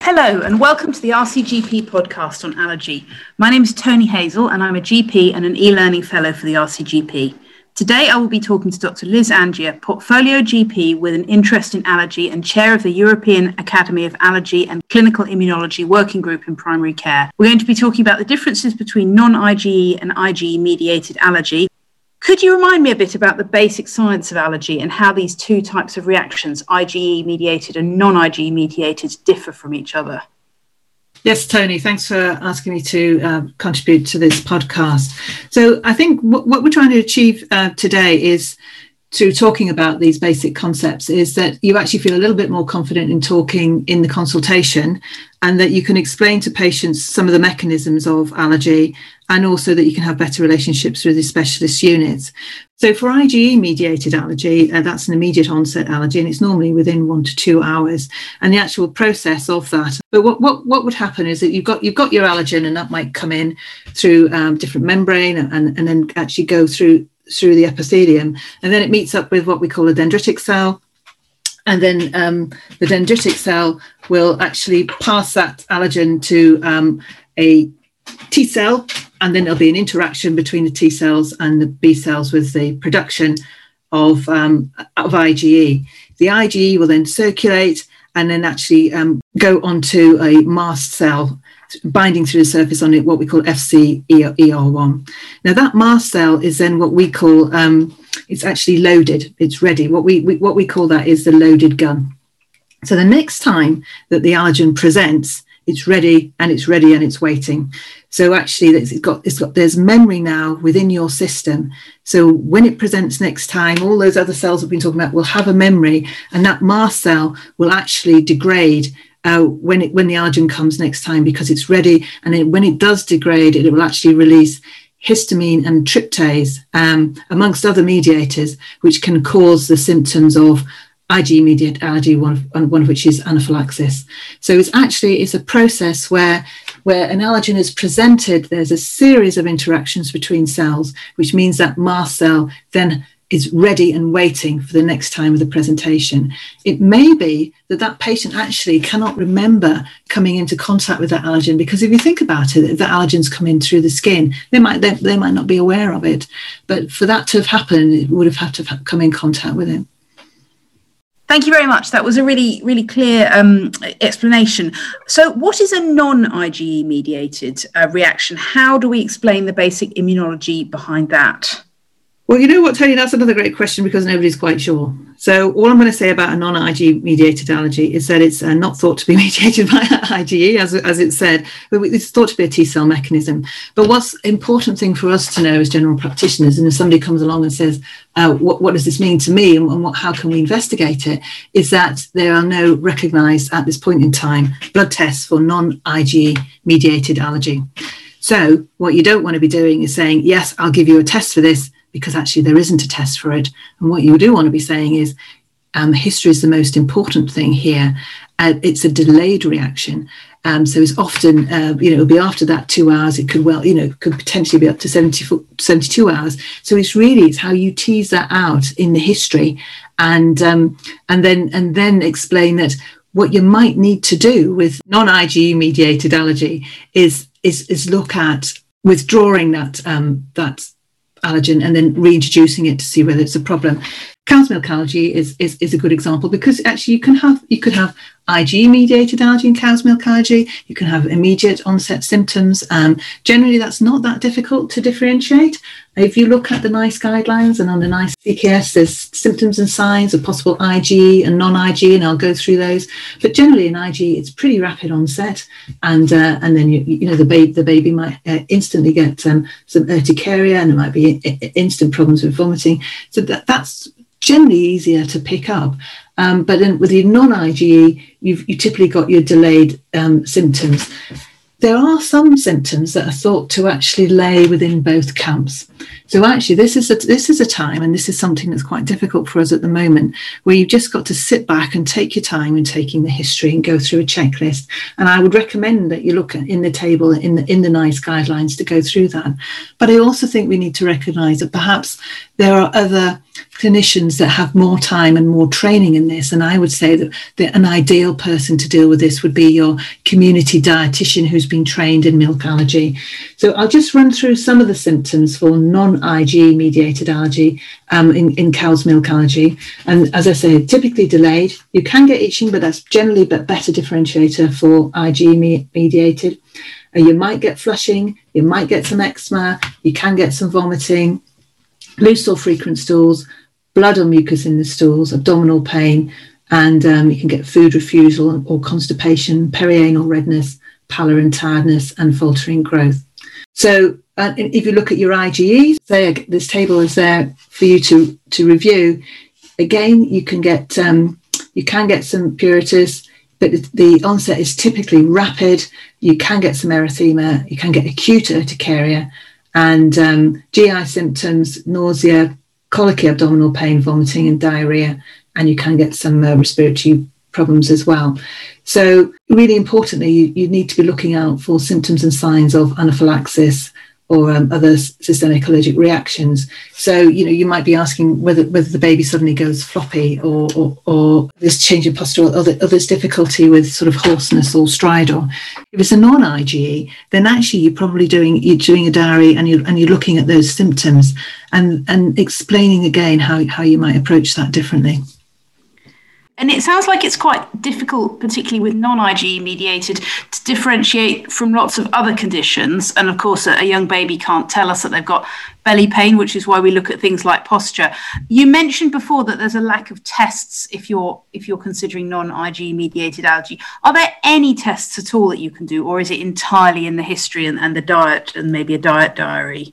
Hello and welcome to the RCGP podcast on allergy. My name is Tony Hazel and I'm a GP and an e-learning fellow for the RCGP. Today I will be talking to Dr. Liz Angier, Portfolio GP with an interest in allergy and chair of the European Academy of Allergy and Clinical Immunology Working Group in Primary Care. We're going to be talking about the differences between non-IgE and IgE-mediated allergy. Could you remind me a bit about the basic science of allergy and how these two types of reactions, IgE-mediated and non-IgE-mediated, differ from each other? Yes, Tony, thanks for asking me to contribute to this podcast. So I think what we're trying to achieve today is, through talking about these basic concepts, is that you actually feel a little bit more confident in talking in the consultation, and that you can explain to patients some of the mechanisms of allergy, and also that you can have better relationships with the specialist units. So for IgE-mediated allergy, that's an immediate onset allergy, and it's normally within 1 to 2 hours. And the actual process of that, but what would happen is that you've got your allergen, and that might come in through different membrane, and then actually go through the epithelium, and then it meets up with what we call a dendritic cell. And then the dendritic cell will actually pass that allergen to a T cell, and then there'll be an interaction between the T cells and the B cells with the production of IgE. The IgE will then circulate and then actually go onto a mast cell, binding through the surface on it, what we call FcER1. Now that mast cell is then what we call, it's actually loaded, it's ready. What we call that is the loaded gun. So the next time that the allergen presents, it's ready and it's waiting. So actually there's memory now within your system. So when it presents next time, all those other cells we've been talking about will have a memory, and that mast cell will actually degrade when the allergen comes next time, because it's ready. And when it does degrade, it will actually release histamine and tryptase, amongst other mediators, which can cause the symptoms of IgE-mediated allergy, one of which is anaphylaxis. So it's a process where an allergen is presented, there's a series of interactions between cells, which means that mast cell then is ready and waiting for the next time of the presentation. It may be that patient actually cannot remember coming into contact with that allergen, because if you think about it, if the allergens come in through the skin, they might not be aware of it. But for that to have happened, it would have had to have come in contact with it. Thank you very much. That was a really, really clear explanation. So what is a non-IgE mediated reaction? How do we explain the basic immunology behind that? Well, you know what, Tony, that's another great question, because nobody's quite sure. So all I'm going to say about a non-IgE mediated allergy is that it's not thought to be mediated by IgE, as it said, but it's thought to be a T cell mechanism. But what's important thing for us to know as general practitioners, and if somebody comes along and says, what does this mean to me, and how can we investigate it, is that there are no recognised, at this point in time, blood tests for non-IgE mediated allergy. So what you don't want to be doing is saying, yes, I'll give you a test for this, because actually there isn't a test for it. And what you do want to be saying is history is the most important thing here. It's a delayed reaction. So it's often, it'll be after that 2 hours. It could could potentially be up to 72 hours. So it's how you tease that out in the history, and then explain that what you might need to do with non-IgE mediated allergy is look at withdrawing that allergen and then reintroducing it to see whether it's a problem. Cow's milk allergy is a good example, because actually you could have IgE-mediated allergy and cow's milk allergy. You can have immediate onset symptoms. Generally, that's not that difficult to differentiate. If you look at the NICE guidelines, and on the NICE CKS, there's symptoms and signs of possible IgE and non-IgE, and I'll go through those. But generally in IgE, it's pretty rapid onset, and then the baby might instantly get some urticaria, and there might be instant problems with vomiting. So that's generally easier to pick up. But then with the non-IgE, you typically got your delayed symptoms. There are some symptoms that are thought to actually lay within both camps. So actually, this is a time, and this is something that's quite difficult for us at the moment, where you've just got to sit back and take your time in taking the history and go through a checklist. And I would recommend that you look at in the table in the NICE guidelines to go through that. But I also think we need to recognise that perhaps there are other clinicians that have more time and more training in this. And I would say that an ideal person to deal with this would be your community dietitian who's been trained in milk allergy. So I'll just run through some of the symptoms for non-IgE mediated allergy in cow's milk allergy. And as I say, typically delayed. You can get itching, but that's generally a better differentiator for IgE mediated. You might get flushing, you might get some eczema, you can get some vomiting, loose or frequent stools, blood or mucus in the stools, abdominal pain, and you can get food refusal or constipation, perianal redness, pallor and tiredness, and faltering growth. So if you look at your IgE, say this table is there for you to review. Again, you can get some pruritus, but the onset is typically rapid. You can get some erythema, you can get acute urticaria, and GI symptoms, nausea, colicky abdominal pain, vomiting and diarrhea, and you can get some respiratory problems as well. So really importantly, you need to be looking out for symptoms and signs of anaphylaxis or other systemic allergic reactions. So, you might be asking whether the baby suddenly goes floppy or there's change in posture or there's difficulty with sort of hoarseness or stridor. If it's a non-IgE, then actually you're probably doing a diary and you're looking at those symptoms and explaining again how you might approach that differently. And it sounds like it's quite difficult, particularly with non-IgE mediated, to differentiate from lots of other conditions. And of course, a young baby can't tell us that they've got belly pain, which is why we look at things like posture. You mentioned before that there's a lack of tests if you're considering non-IgE mediated allergy. Are there any tests at all that you can do, or is it entirely in the history and the diet and maybe a diet diary?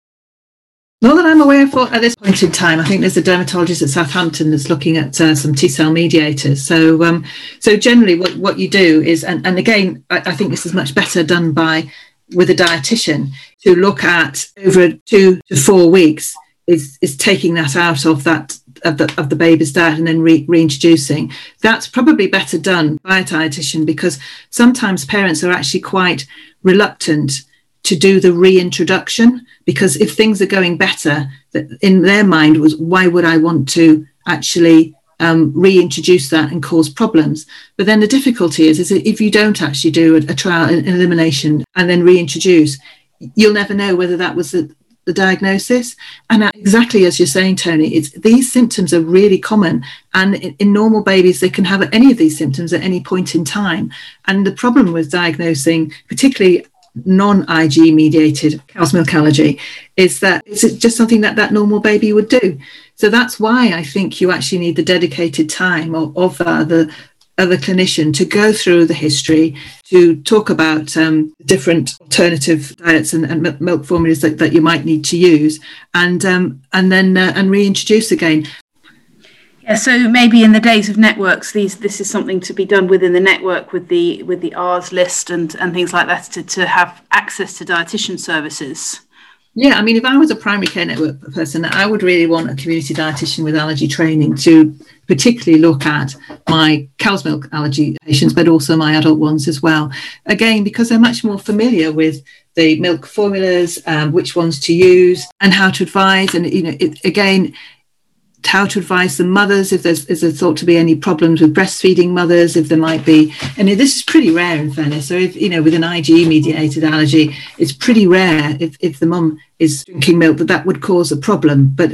Not that I'm aware of at this point in time. I think there's a dermatologist at Southampton that's looking at some T-cell mediators. So generally what you do is, and again, I think this is much better done with a dietitian, to look at over 2 to 4 weeks is taking that out of the baby's diet and then reintroducing. That's probably better done by a dietitian, because sometimes parents are actually quite reluctant to do the reintroduction, because if things are going better, in their mind was, why would I want to actually reintroduce that and cause problems? But then the difficulty is that if you don't actually do a trial in elimination and then reintroduce, you'll never know whether that was the diagnosis. And exactly as you're saying, Tony, these symptoms are really common, and in normal babies they can have any of these symptoms at any point in time. And the problem with diagnosing, particularly non-IgE mediated cow's milk allergy, is that it's just something that normal baby would do. So that's why I think you actually need the dedicated time of the other clinician to go through the history, to talk about different alternative diets and milk formulas that you might need to use, and then reintroduce again. Yeah, so maybe in the days of networks, this is something to be done within the network with the R's list and things like that to have access to dietitian services. Yeah, I mean, if I was a primary care network person, I would really want a community dietitian with allergy training to particularly look at my cow's milk allergy patients, but also my adult ones as well. Again, because they're much more familiar with the milk formulas, which ones to use and how to advise. And, how to advise the mothers if is there thought to be any problems with breastfeeding mothers, if there might be. And this is pretty rare in fairness. So if, with an IgE mediated allergy, it's pretty rare if the mum is drinking milk that would cause a problem. But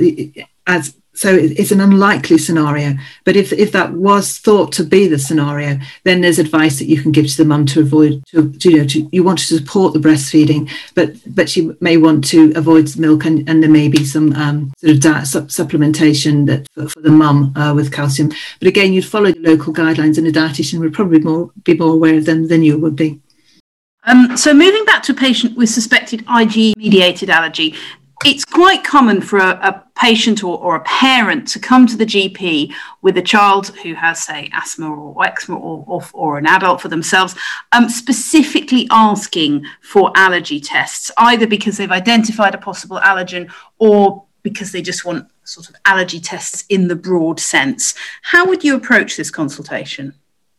it's an unlikely scenario. But if that was thought to be the scenario, then there's advice that you can give to the mum to avoid. You want to support the breastfeeding, but she may want to avoid milk, and there may be some sort of diet supplementation that for the mum with calcium. But again, you'd follow the local guidelines, and a dietitian would probably be more aware of them than you would be. So moving back to a patient with suspected IgE mediated allergy, it's quite common for a patient or a parent to come to the GP with a child who has, say, asthma or eczema or an adult for themselves, specifically asking for allergy tests, either because they've identified a possible allergen or because they just want sort of allergy tests in the broad sense. How would you approach this consultation?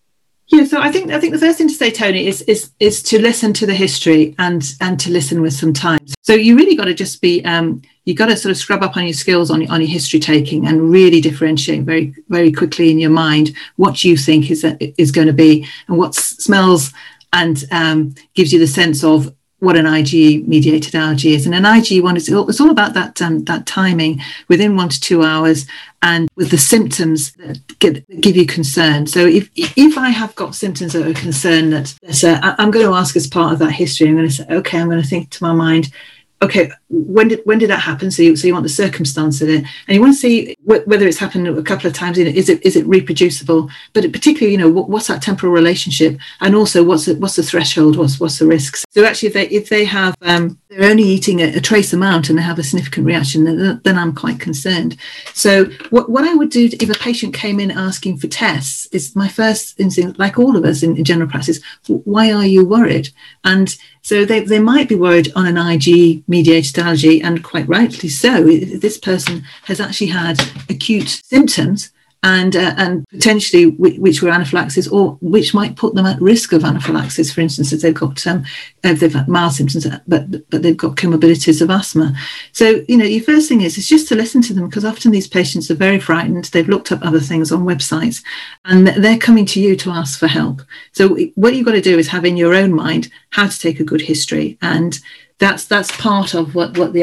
Yeah, so I think the first thing to say, Tony, is to listen to the history and to listen with some time. So you really got to just be you got to sort of scrub up on your skills on your history taking and really differentiate very, very quickly in your mind what you think is going to be and what smells and gives you the sense of what an IgE-mediated allergy is. And an IgE one, it's all about that timing within 1 to 2 hours and with the symptoms that give you concern. So if I have got symptoms that are concerned that I'm going to ask as part of that history, I'm going to say, okay, I'm going to think to my mind, okay, when did that happen? So you want the circumstance of it, and you want to see whether it's happened a couple of times. Is it reproducible? But particularly, what's that temporal relationship, and also what's the threshold? What's the risks? So actually, if they have they're only eating a trace amount and they have a significant reaction, then I'm quite concerned. So what I would do if a patient came in asking for tests is my first instinct, like all of us in general practice, why are you worried? And so they might be worried on an IgE-mediated allergy, and quite rightly so. This person has actually had acute symptoms and potentially which were anaphylaxis, or which might put them at risk of anaphylaxis. For instance, if they've had mild symptoms, but they've got comorbidities of asthma. So, your first thing is just to listen to them, because often these patients are very frightened. They've looked up other things on websites and they're coming to you to ask for help. So what you've got to do is have in your own mind how to take a good history, and that's part of what the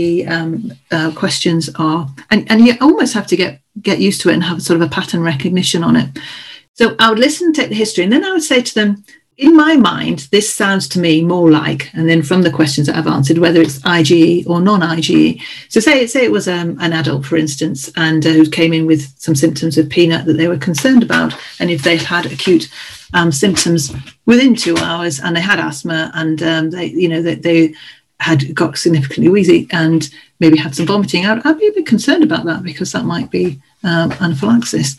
IgE questions are, and you almost have to get used to it and have sort of a pattern recognition on it. So I would listen, take the history, and then I would say to them, in my mind, this sounds to me more like, and then from the questions that I've answered, whether it's IgE or non-IgE. So say it was an adult, for instance, and who came in with some symptoms of peanut that they were concerned about, and if they've had acute symptoms within 2 hours and they had asthma and they had got significantly wheezy and maybe had some vomiting, I'd be a bit concerned about that, because that might be anaphylaxis.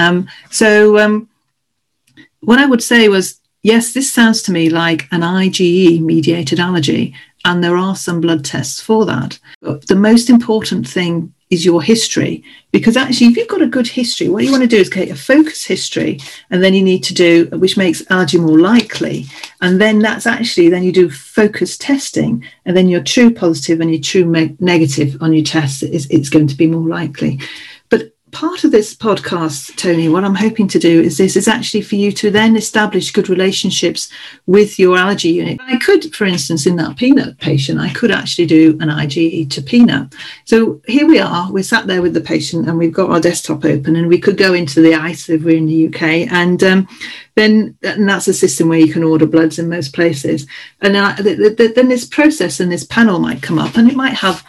What I would say was, yes, this sounds to me like an IgE-mediated allergy, and there are some blood tests for that. But the most important thing is your history, because actually, if you've got a good history, what you want to do is get a focus history, and then you need to do, which makes allergy more likely, and then then you do focus testing, and then your true positive and your true negative on your test it's going to be more likely. But part of this podcast, Tony, what I'm hoping to do is actually for you to then establish good relationships with your allergy unit. I could, for instance, in that peanut patient, I could actually do an IgE to peanut. So here we are, we're sat there with the patient and we've got our desktop open, and we could go into the ICE if we're in the UK, and then that's a system where you can order bloods in most places. And then this process and this panel might come up, and it might have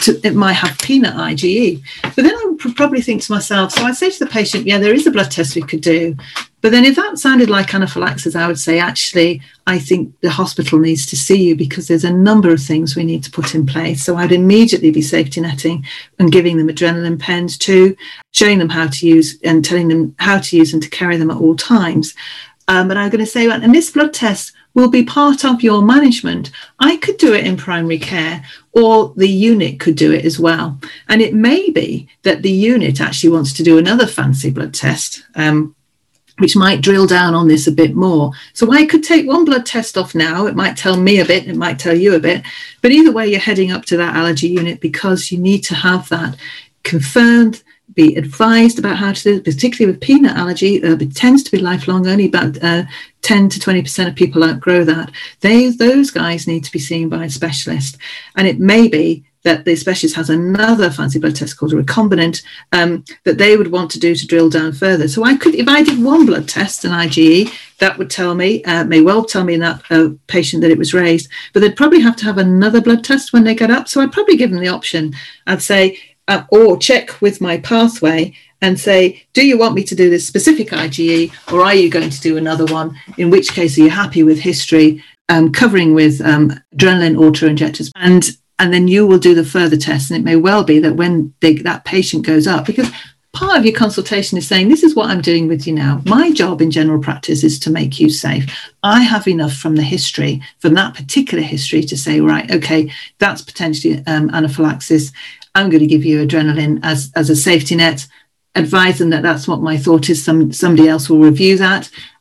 peanut IgE. But then I would probably think to myself, so I'd say to the patient, yeah, there is a blood test we could do. But then if that sounded like anaphylaxis, I would say, actually, I think the hospital needs to see you, because there's a number of things we need to put in place. So I'd immediately be safety netting and giving them adrenaline pens too, showing them how to use and telling them how to use and to carry them at all times. And I'm going to say, and this blood test will be part of your management. I could do it in primary care, or the unit could do it as well. And it may be that the unit actually wants to do another fancy blood test, which might drill down on this a bit more. So I could take one blood test off now. It might tell me a bit, it might tell you a bit, but either way, you're heading up to that allergy unit, because you need to have that confirmed, be advised about how to do it, particularly with peanut allergy. It tends to be lifelong. Only about 10 to 20% of people outgrow that. Those guys need to be seen by a specialist. And it may be that the specialist has another fancy blood test called a recombinant that they would want to do to drill down further. So I could, if I did one blood test, an IgE, that would tell me, may well tell me in that patient that it was raised, but they'd probably have to have another blood test when they get up. So I'd probably give them the option. I'd say, or check with my pathway and say, do you want me to do this specific IgE, or are you going to do another one? In which case, are you happy with history, covering with adrenaline auto-injectors? And then you will do the further test. And it may well be that when that patient goes up, because part of your consultation is saying, this is what I'm doing with you now. My job in general practice is to make you safe. I have enough from the history, from that particular history, to say, right, okay, that's potentially anaphylaxis. I'm going to give you adrenaline as a safety net, advise them that that's what my thought is. Somebody else will review that.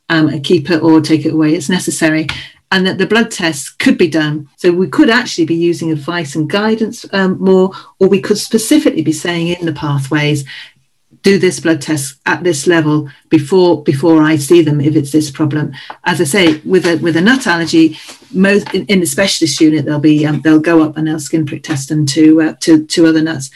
and keep it or take it away as necessary. And that the blood tests could be done. So we could actually be using advice and guidance more, or we could specifically be saying in the pathways, do this blood test at this level before I see them if it's this problem. As I say, with a nut allergy, most in the specialist unit they'll go up and they'll skin prick test them to other nuts.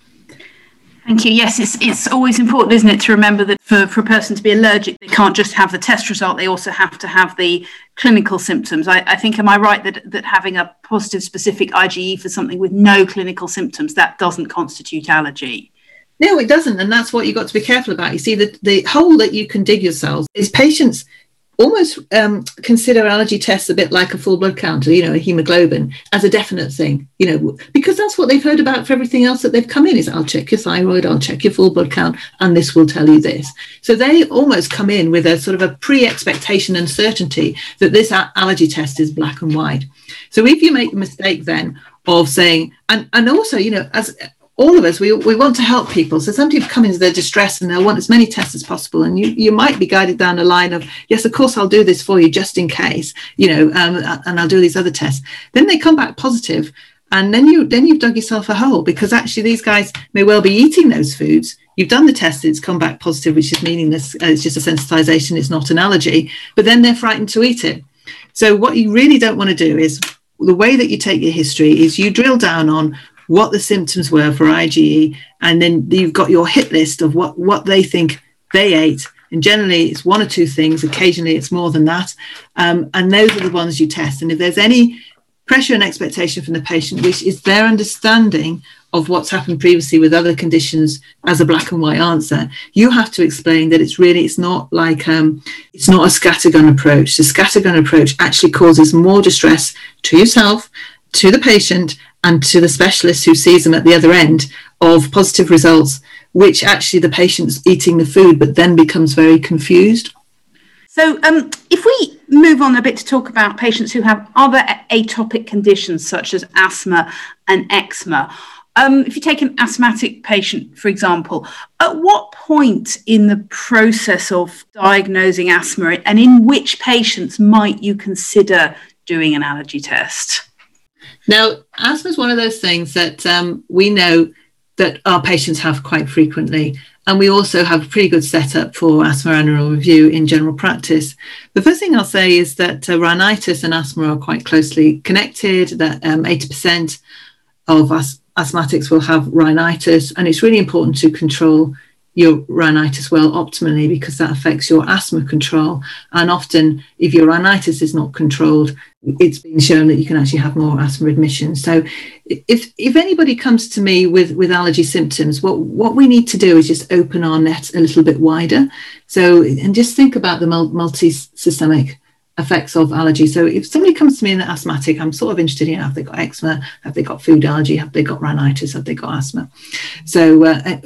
Thank you. Yes, it's always important, isn't it, to remember that for a person to be allergic, they can't just have the test result, they also have to have the clinical symptoms. I think, am I right that having a positive specific IgE for something with no clinical symptoms, that doesn't constitute allergy? No, it doesn't. And that's what you've got to be careful about. You see, the hole that you can dig yourselves is patients almost consider allergy tests a bit like a full blood count, a hemoglobin, as a definite thing, because that's what they've heard about for everything else that they've come in is, I'll check your thyroid, I'll check your full blood count, and this will tell you this. So they almost come in with a sort of a pre-expectation and certainty that this allergy test is black and white. So if you make the mistake then of saying, and also, as all of us, we want to help people. So some people come into their distress and they'll want as many tests as possible. And you might be guided down the line of, yes, of course, I'll do this for you just in case, and I'll do these other tests. Then they come back positive, and then you've dug yourself a hole, because actually these guys may well be eating those foods. You've done the test, it's come back positive, which is meaningless. It's just a sensitization, it's not an allergy. But then they're frightened to eat it. So what you really don't want to do is, the way that you take your history is you drill down on what the symptoms were for IgE, and then you've got your hit list of what they think they ate. And generally it's one or two things, occasionally it's more than that. And those are the ones you test. And if there's any pressure and expectation from the patient, which is their understanding of what's happened previously with other conditions as a black and white answer, you have to explain that it's not like, it's not a scattergun approach. The scattergun approach actually causes more distress to yourself, to the patient, and to the specialist who sees them at the other end of positive results, which actually the patient's eating the food, but then becomes very confused. So if we move on a bit to talk about patients who have other atopic conditions, such as asthma and eczema, if you take an asthmatic patient, for example, at what point in the process of diagnosing asthma and in which patients might you consider doing an allergy test? Now, asthma is one of those things that we know that our patients have quite frequently. And we also have a pretty good setup for asthma annual review in general practice. The first thing I'll say is that rhinitis and asthma are quite closely connected, that 80% of asthmatics will have rhinitis. And it's really important to control your rhinitis well optimally, because that affects your asthma control. And often if your rhinitis is not controlled, it's been shown that you can actually have more asthma admissions. So if anybody comes to me with allergy symptoms, what we need to do is just open our net a little bit wider. So, and just think about the multi-systemic effects of allergy. So if somebody comes to me and they're asthmatic, I'm sort of interested in, have they got eczema? Have they got food allergy? Have they got rhinitis? Have they got asthma? So,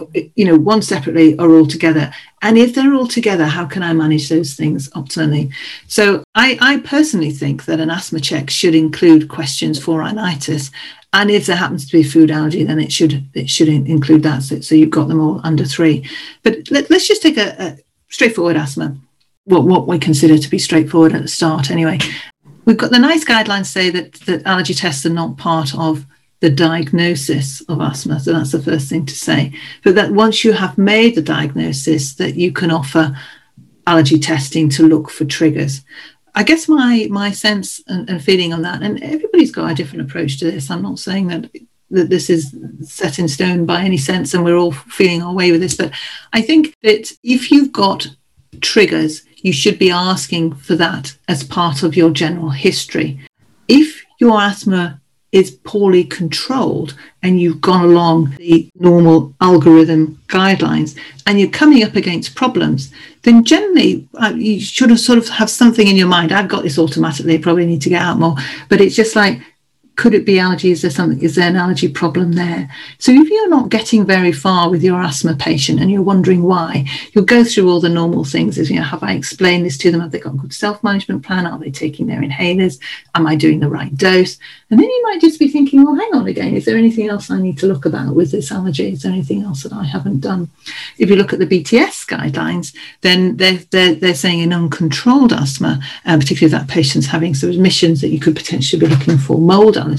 one separately or all together. And if they're all together, how can I manage those things optimally? So I personally think that an asthma check should include questions for rhinitis. And if there happens to be food allergy, then it should include that. So you've got them all under 3. But let's just take a straightforward asthma. What we consider to be straightforward at the start anyway. We've got the NICE guidelines say that allergy tests are not part of the diagnosis of asthma. So that's the first thing to say. But that once you have made the diagnosis, that you can offer allergy testing to look for triggers. I guess my sense and feeling on that, and everybody's got a different approach to this. I'm not saying that this is set in stone by any sense and we're all feeling our way with this. But I think that if you've got triggers, you should be asking for that as part of your general history. If your asthma is poorly controlled and you've gone along the normal algorithm guidelines and you're coming up against problems, then generally you should have sort of have something in your mind. I've got this automatically, probably need to get out more. But it's just like, Could it be allergy? Is there an allergy problem there? So if you're not getting very far with your asthma patient and you're wondering why, you'll go through all the normal things. Have I explained this to them? Have they got a good self-management plan? Are they taking their inhalers? Am I doing the right dose? And then you might just be thinking, well, hang on again, is there anything else I need to look about with this allergy? Is there anything else that I haven't done? If you look at the BTS guidelines, then they're saying in uncontrolled asthma, particularly if that patient's having some admissions, that you could potentially be looking for mold allergy.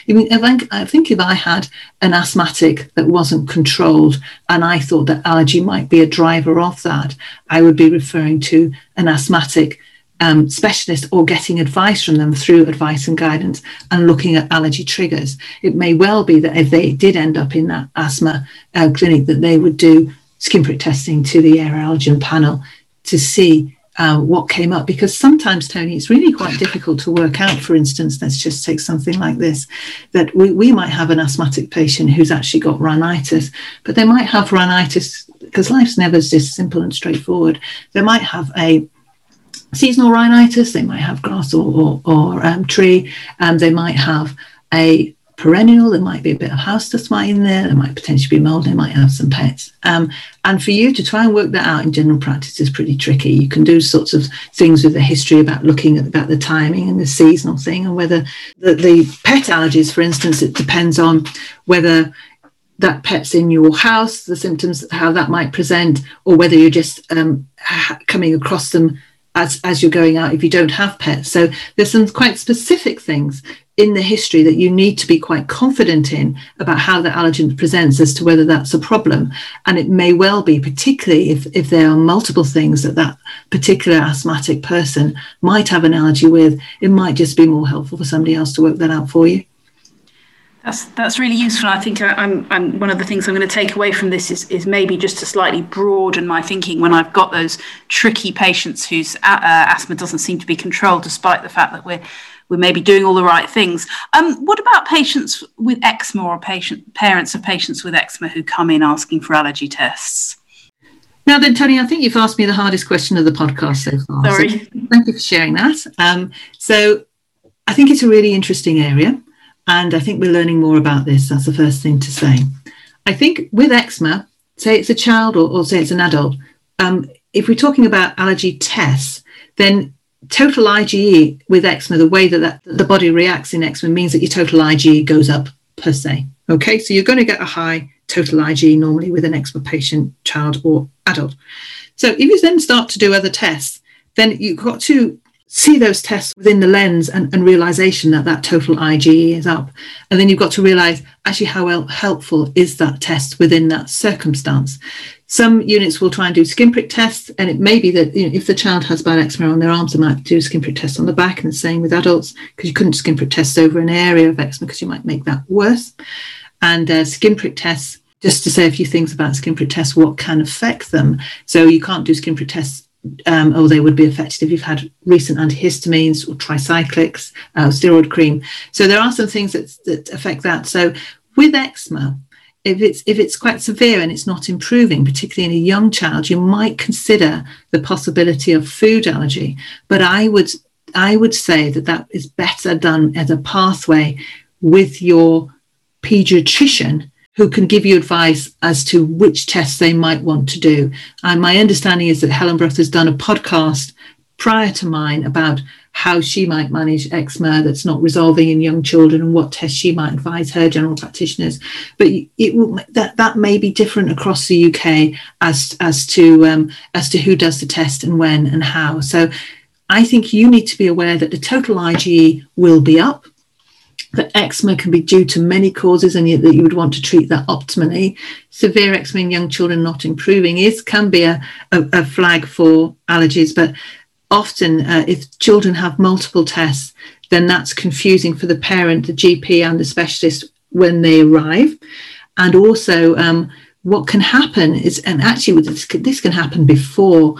I think if I had an asthmatic that wasn't controlled and I thought that allergy might be a driver of that, I would be referring to an asthmatic specialist or getting advice from them through advice and guidance and looking at allergy triggers. It may well be that if they did end up in that asthma clinic, that they would do skin prick testing to the air allergen panel to see what came up, because sometimes, Tony, it's really quite difficult to work out. For instance, let's just take something like this, that we might have an asthmatic patient who's actually got rhinitis, but they might have rhinitis because life's never just simple and straightforward. They might have a seasonal rhinitis, they might have grass or tree, and they might have a perennial, there might be a bit of house dust mite in there might potentially be mold, they might have some pets. And for you to try and work that out in general practice is pretty tricky. You can do sorts of things with the history about looking at about the timing and the seasonal thing, and whether the pet allergies, for instance, it depends on whether that pet's in your house, the symptoms, how that might present, or whether you're just coming across them as you're going out if you don't have pets. So there's some quite specific things in the history that you need to be quite confident in about how the allergen presents as to whether that's a problem. And it may well be, particularly if there are multiple things that particular asthmatic person might have an allergy with, it might just be more helpful for somebody else to work that out for you. That's really useful. I think I'm one of the things I'm going to take away from this is maybe just to slightly broaden my thinking when I've got those tricky patients whose asthma doesn't seem to be controlled, despite the fact that we're maybe doing all the right things. What about patients with eczema or parents of patients with eczema who come in asking for allergy tests? Now then, Tony, I think you've asked me the hardest question of the podcast so far. Sorry. So thank you for sharing that. So I think it's a really interesting area. And I think we're learning more about this. That's the first thing to say. I think with eczema, say it's a child or say it's an adult, if we're talking about allergy tests, then total IgE with eczema, the way that the body reacts in eczema means that your total IgE goes up per se. Okay, so you're going to get a high total IgE normally with an eczema patient, child or adult. So if you then start to do other tests, then you've got to see those tests within the lens and realization that total IgE is up. And then you've got to realize actually how helpful is that test within that circumstance. Some units will try and do skin prick tests, and it may be that if the child has bad eczema on their arms, they might do a skin prick test on the back, and the same with adults, because you couldn't skin prick test over an area of eczema because you might make that worse. And skin prick tests, just to say a few things about skin prick tests, what can affect them. So you can't do skin prick tests, or they would be affected if you've had recent antihistamines or tricyclics, steroid cream. So there are some things that affect that. So with eczema, if it's quite severe and it's not improving, particularly in a young child, you might consider the possibility of food allergy. But I would say that is better done as a pathway with your pediatrician, who can give you advice as to which tests they might want to do. And my understanding is that Helen Brough has done a podcast prior to mine about how she might manage eczema that's not resolving in young children and what tests she might advise her general practitioners. But that may be different across the UK as to who does the test and when and how. So I think you need to be aware that the total IgE will be up. That eczema can be due to many causes, and that you would want to treat that optimally. Severe eczema in young children not improving can be a flag for allergies, but often if children have multiple tests, then that's confusing for the parent, the GP and the specialist when they arrive. And also what can happen is, and actually this can happen before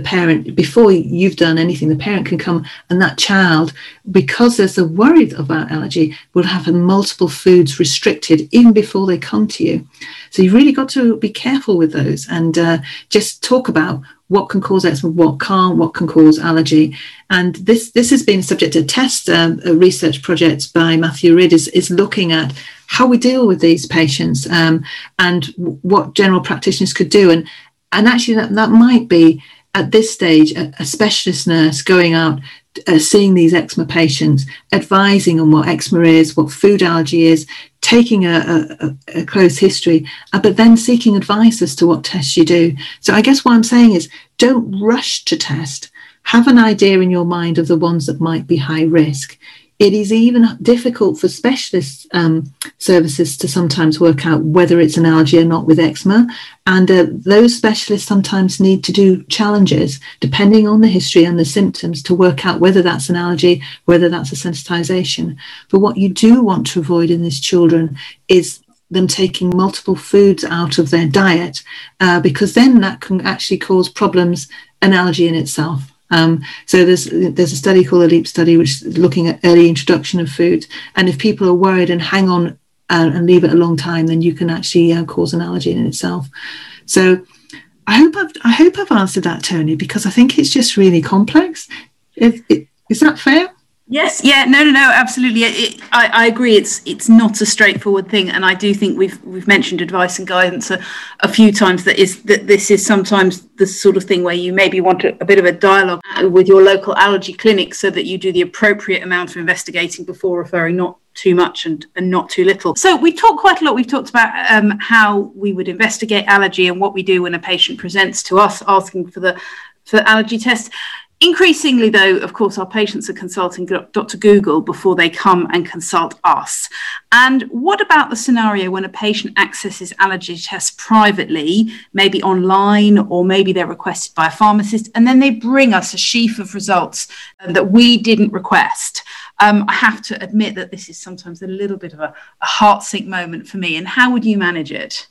you've done anything, the parent can come and that child, because there's a worry about allergy, will have multiple foods restricted even before they come to you. So you've really got to be careful with those and just talk about what can cause eczema, what can't, what can cause allergy. And this has been subject to test. A research project by Matthew Ridd is looking at how we deal with these patients and what general practitioners could do. And actually that might be, at this stage, a specialist nurse going out, seeing these eczema patients, advising on what eczema is, what food allergy is, taking a close history, but then seeking advice as to what tests you do. So I guess what I'm saying is, don't rush to test. Have an idea in your mind of the ones that might be high risk. It is even difficult for specialist services to sometimes work out whether it's an allergy or not with eczema. And those specialists sometimes need to do challenges, depending on the history and the symptoms, to work out whether that's an allergy, whether that's a sensitization. But what you do want to avoid in these children is them taking multiple foods out of their diet, because then that can actually cause problems, an allergy in itself. So there's a study called the LEAP study, which is looking at early introduction of food. And if people are worried and hang on and leave it a long time, then you can actually cause an allergy in itself. So I hope I've answered that, Tony, because I think it's just really complex. Is that fair? Yes, yeah, no, absolutely. I agree. It's not a straightforward thing, and I do think we've mentioned advice and guidance a few times. That this is sometimes the sort of thing where you maybe want a bit of a dialogue with your local allergy clinic, so that you do the appropriate amount of investigating before referring, not too much and not too little. So we talked quite a lot. We've talked about how we would investigate allergy and what we do when a patient presents to us asking for the allergy test. Increasingly, though, of course, our patients are consulting Dr. Google before they come and consult us. And what about the scenario when a patient accesses allergy tests privately, maybe online, or maybe they're requested by a pharmacist, and then they bring us a sheaf of results that we didn't request? I have to admit that this is sometimes a little bit of a heart sink moment for me. And how would you manage it?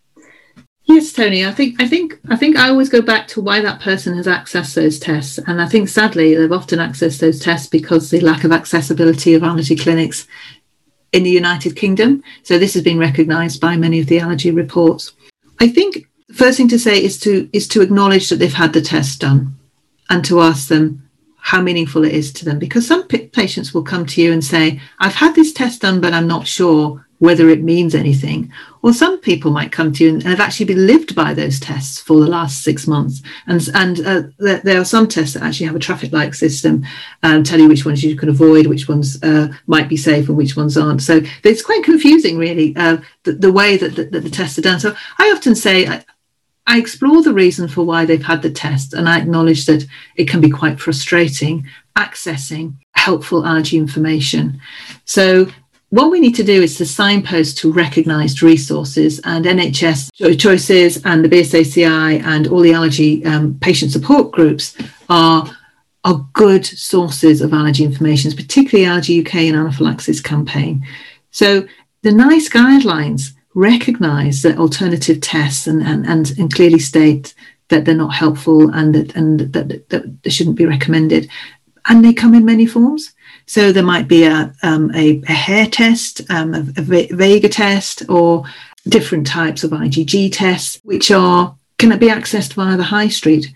Yes, Tony, I think I always go back to why that person has accessed those tests. And I think, sadly, they've often accessed those tests because the lack of accessibility of allergy clinics in the United Kingdom. So this has been recognised by many of the allergy reports. I think the first thing to say is to acknowledge that they've had the test done and to ask them how meaningful it is to them. Because some patients will come to you and say, I've had this test done, but I'm not sure whether it means anything. Or some people might come to you and have actually been lived by those tests for the last 6 months. And there are some tests that actually have a traffic light system, tell you which ones you can avoid, which ones might be safe and which ones aren't. So it's quite confusing, really, the way that the tests are done. So I often say, I explore the reason for why they've had the test, and I acknowledge that it can be quite frustrating accessing helpful allergy information. So what we need to do is to signpost to recognised resources, and NHS Choices and the BSACI and all the allergy patient support groups are good sources of allergy information, particularly Allergy UK and Anaphylaxis Campaign. So the NICE guidelines recognise that alternative tests and clearly state that they're not helpful and that they shouldn't be recommended. And they come in many forms. So there might be a hair test, a Vega test, or different types of IgG tests, which can be accessed via the high street.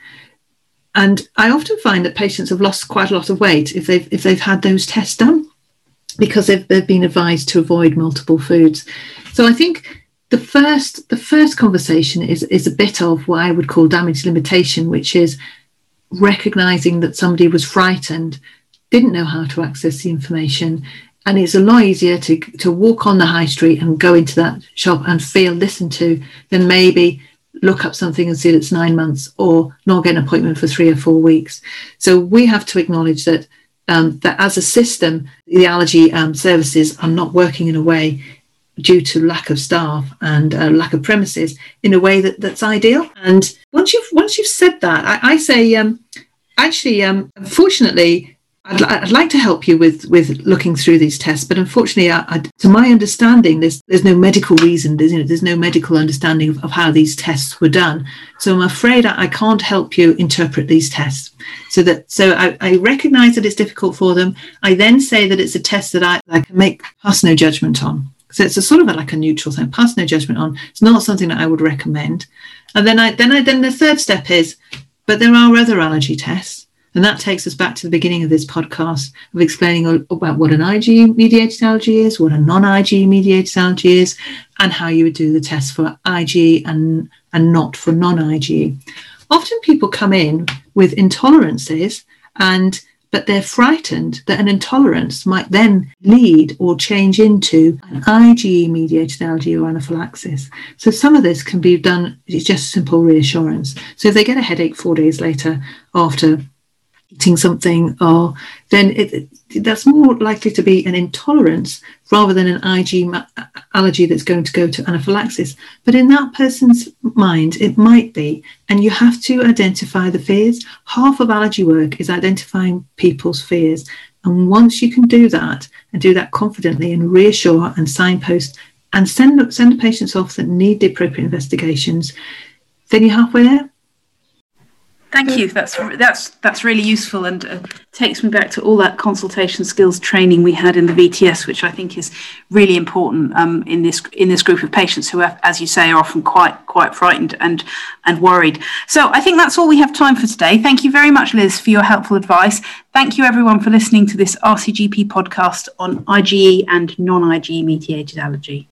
And I often find that patients have lost quite a lot of weight if they've had those tests done, because they've been advised to avoid multiple foods. So I think the first conversation is a bit of what I would call damage limitation, which is recognizing that somebody was frightened, didn't know how to access the information, and it's a lot easier to walk on the high street and go into that shop and feel listened to than maybe look up something and see it's 9 months or not get an appointment for 3 or 4 weeks. So we have to acknowledge that as a system, the allergy services are not working in a way, due to lack of staff and lack of premises, in a way that's ideal. And once you've said that, I say, unfortunately, I'd like to help you with looking through these tests, but unfortunately, to my understanding, there's no medical reason. There's no medical understanding of how these tests were done. So I'm afraid I can't help you interpret these tests. So I recognise that it's difficult for them. I then say that it's a test that I can pass no judgment on. So it's a sort of like a neutral thing, pass no judgment on. It's not something that I would recommend. And then the third step is, but there are other allergy tests. And that takes us back to the beginning of this podcast of explaining about what an IgE-mediated allergy is, what a non-IgE-mediated allergy is, and how you would do the test for IgE and not for non-IgE. Often people come in with intolerances, but they're frightened that an intolerance might then lead or change into an IgE-mediated allergy or anaphylaxis. So some of this can be done, it's just simple reassurance. So if they get a headache 4 days later after eating something, or then that's more likely to be an intolerance rather than an IgE allergy that's going to go to anaphylaxis. But in that person's mind, it might be, and you have to identify the fears. Half of allergy work is identifying people's fears. And once you can do that and do that confidently and reassure and signpost and send the patients off that need the appropriate investigations, then you're halfway there. Thank you. That's really useful, and takes me back to all that consultation skills training we had in the VTS, which I think is really important in this group of patients who, as you say, are often quite frightened and worried. So I think that's all we have time for today. Thank you very much, Liz, for your helpful advice. Thank you, everyone, for listening to this RCGP podcast on IgE and non-IgE mediated allergy.